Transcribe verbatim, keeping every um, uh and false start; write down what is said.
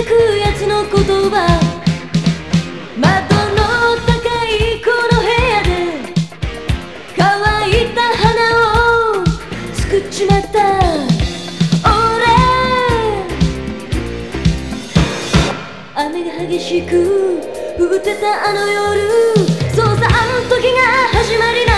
くやつの言葉、窓の高いこの部屋で乾いた花を作っちまった。俺雨が激しく降ってたあの夜、そうさあの時が始まりだ。